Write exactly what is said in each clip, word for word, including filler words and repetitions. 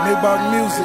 Make about music.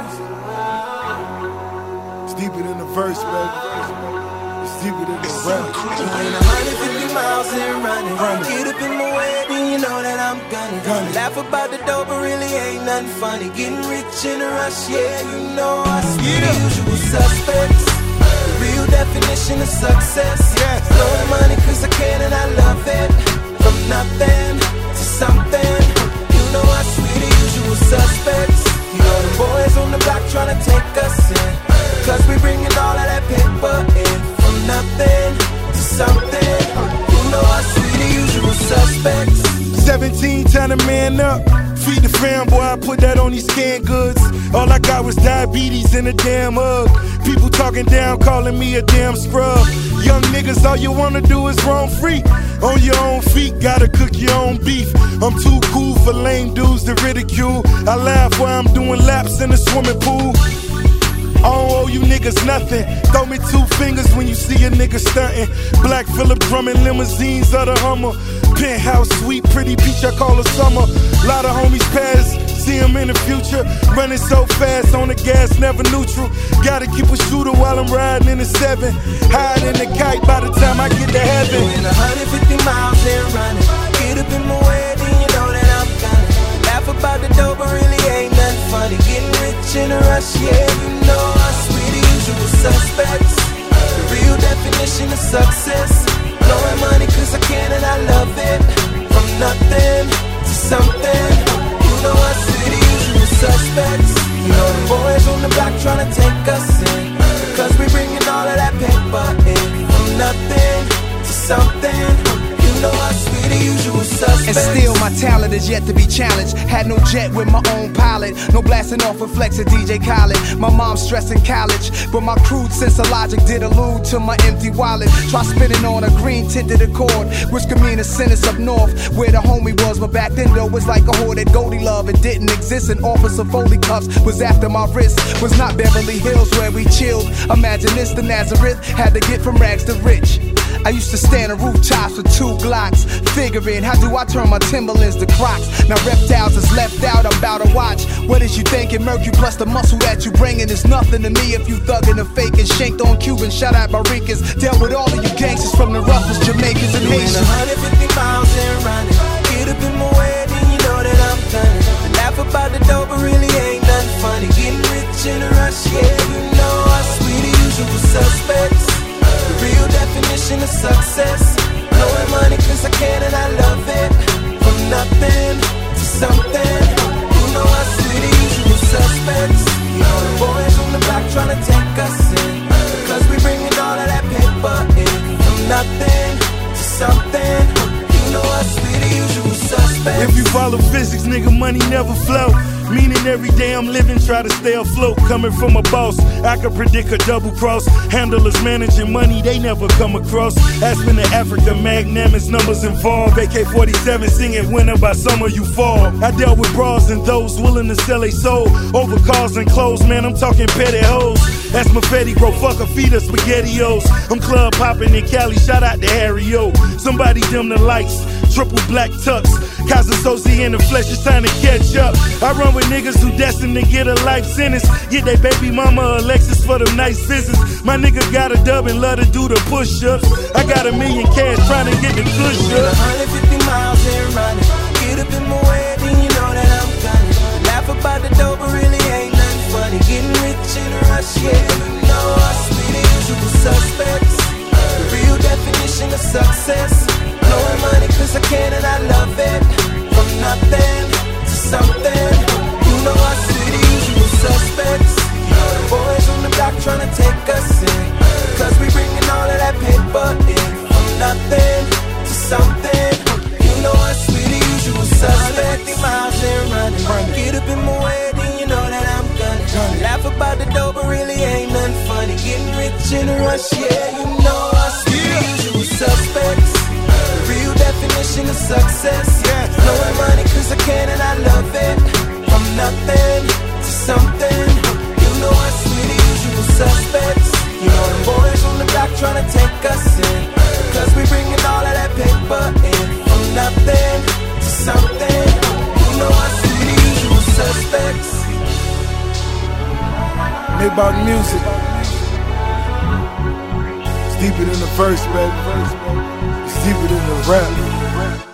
It's deeper than the verse, baby. It's deeper than the rap. Doing one hundred fifty miles and running. running. Get up in my way, then you know that I'm gunning. gunning. Laugh about the dope, but really ain't nothing funny. Getting rich in a rush, yeah, you know I see yeah. the usual suspects. The real definition of success. Yes. Blowing money cause I can and I love it. From nothing to something. You know I see the usual suspects. You know the boys on the block trying to take us in. Cause we bringing all of that paper in. From nothing to something. You know I see the usual suspects. seventeen, time to man up. Feed the fam, boy, I put that on these canned goods. All I got was diabetes and a damn hug. People talking down, calling me a damn scrub. Young niggas, all you wanna do is roam free. On your own feet, gotta cook your own beef. I'm too cool for lame dudes to ridicule. I laugh while I'm doing laps in the swimming pool. I don't owe you niggas nothing. Throw me two fingers when you see a nigga stunting. Black Phillip drumming limousines of the Hummer. Penthouse suite, pretty beach, I call her summer. Lot of homies pass, see them in the future. Running so fast on the gas, never neutral. Gotta keep a shooter while I'm riding in the seven. Hide in the kite by the time I get to heaven. Doing one hundred fifty miles and running. Get up in my way, then you know that I'm gunning. Laugh about the dope, but really ain't nothing funny. Getting rich in a rush, yeah, you know I swear the usual suspects. The real definition of success. Blowing money cause I can and I love it. From nothing to something. You know I see the usual suspects. You know the boys on the block trying to take us in. Cause we bringing all of that paper in. From nothing to something. You know I see the usual suspects. And still my talent is yet to be challenged. Had no jet with my own pilot. No blasting off with Flex or D J Khaled. My mom stressing college, but my crude sense of logic did allude to my empty wallet. Try spinning on a green tinted Accord, which could mean a sentence up north where the homie was. But back then though, was like a hoarded Goldie love. It didn't exist. An officer Foley cuffs was after my wrist. Was not Beverly Hills where we chilled. Imagine this, the Nazareth had to get from rags to rich. I used to stand on rooftops with two Glocks, figuring how do I turn my Timberlands to Crocs. Now reptiles is left out, I'm about to watch. What is you thinking? Mercury plus the muscle that you bringing is nothing to me if you thuggin' and faking. Shanked on Cuban, shout out Maricas. Dealt with all of you gangsters from the roughest Jamaicans and Haitians. Doing one hundred fifty miles and running. Get up in my way, then you know that I'm gunning. And laugh about the dope, but really ain't nothing funny. Getting rich in a rush, yeah, you know I swear the usual suspects. The real definition of success. Blowing money cause I can and I love it. From nothing to something. You know I see the usual suspects. You know the boys on the block trying to take us in. Cause we bringing all of that paper in. From nothing to something. You know I see the usual suspects. If you follow physics, nigga, money never flow. Meaning every day I'm living, try to stay afloat. Coming from a boss, I could predict a double cross. Handlers managing money, they never come across. Aspen to Africa, magnanimous numbers involved. A K forty-seven singing winter by summer you fall. I dealt with bras and those willing to sell a soul. Over cars and clothes, man, I'm talking petty hoes. That's my Fetty, bro, fuck a feed us SpaghettiOs. I'm club popping in Cali, shout out to Harry O. Somebody dim the lights, triple black tux. Casa Sozi in the flesh, it's time to catch up. I run with niggas who destined to get a life sentence. Get they baby mama a Lexus for them nice visits. My nigga got a dub and love to do the push-ups. I got a million cash trying to get the push-ups. one hundred fifty miles and running. Get up in my way, then you know that I'm gunning. Laugh about the dope, but really ain't nothing funny. Getting rich in a rush, yeah, you know I see the usual suspects. The real definition of success. Blowing money cause I can and I love it. From nothing to something. You know I see the usual suspects. You know the boys on the block trying to take us in. Cause we bringing all of that paper in. From nothing to something. You know I see the usual suspects. fifty miles and running. Get up in my way, then you know that I'm gunning. Laugh about the dope, but really ain't nothing funny. Getting rich in a rush, yeah, you know I see the usual suspects. Real definition of success. Yeah. Blowing money cause I can and I love it. From nothing to something. You know I see the usual suspects. You know the boys on the block trying to take us in. Cause we bringing all of that paper in. From nothing to something. You know I see the usual suspects. Made about music. It's deeper than the verse, baby. It's deeper than the rap.